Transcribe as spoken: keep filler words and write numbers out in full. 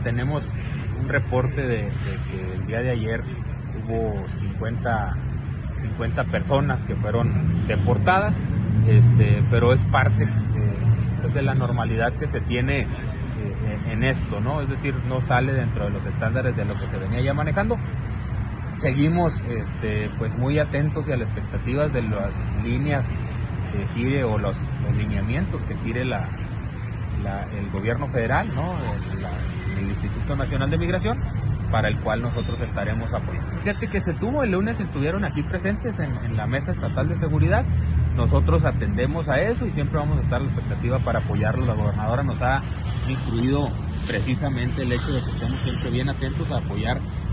Tenemos un reporte de, de que el día de ayer hubo cincuenta, cincuenta personas que fueron deportadas, este, pero es parte de, pues de la normalidad que se tiene eh, en esto, ¿no? Es decir, no sale dentro de los estándares de lo que se venía ya manejando. Seguimos este, pues muy atentos y a las expectativas de las líneas que gire o los, los lineamientos que gire la, la, el gobierno federal, ¿no? El, la, el Instituto Nacional de Migración, para el cual nosotros estaremos apoyando. Fíjate que se tuvo, el lunes estuvieron aquí presentes en, en la Mesa Estatal de Seguridad. Nosotros atendemos a eso y siempre vamos a estar a la expectativa para apoyarlos. La gobernadora nos ha instruido precisamente el hecho de que estemos siempre bien atentos a apoyar